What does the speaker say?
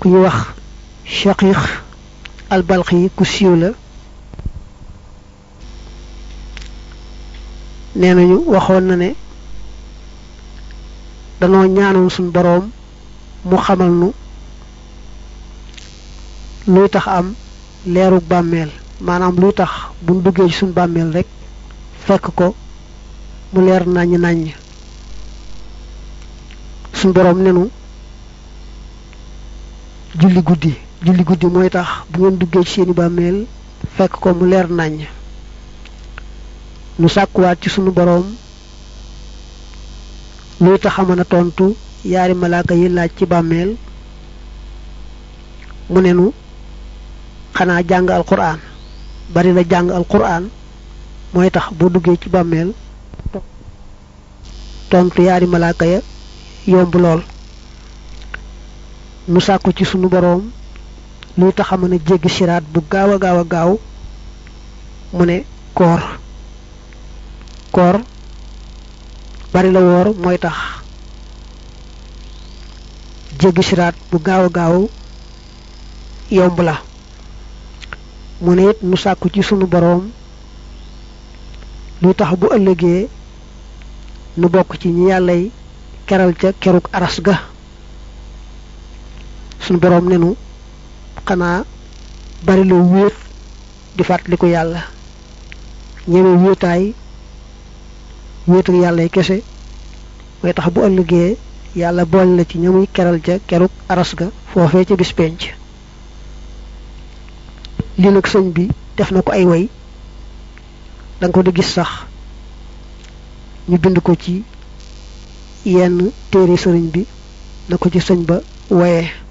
ku ñu wax Shaqiq al-Balqi ku siiw la nee nañu waxoon na ne danoo ñaanoon suñ boroom mu xamal nu luy tax am leeru bàmmeel maanaam luy tax buñ duggee ci suñ bàmmeel rek fekk ko mu leer naññ naññ suñ boroom nenu julli guddi mooy tax bu ngeen duggee ci seeni bàmmeel fekk ko mu leer naññ nu sàkkuwaat ci sunu boroom luy tax a mën a tontu yaari malaaka yi laaj ci bàmmeel mu nenu xanaa jàng alquran bari la jàng alquran mooy tax boo duggee ci bàmmeel tontu yaari malaaka ya yomb lool nu sàkku ci sunu boroom luy tax a mën a jéggi siraat bu gaaw a gaaw mu ne koor bari la woor mooy tax jéggi siraat bu gaaw a gaaw yomb la mu ne it nu sàkku ci sunu boroom luy tax bu ëllëgee nu bokk ci ñi yàllay keral ca keruk aras ga sunu boroom nenu xanaa bari la wéet di fàttaliku yàlla ñeme wéetaay wéet ak yàlla kese mooy tax bu ëllëgee yàlla boole la ci ñamuy keral ca keruk aras ga foofee ca bis penc li nag sëñ bi def na ko ay way danga ko di gis sax ñu bind ko ci yenn téere sëriñ bi na ko ci sëñ ba waye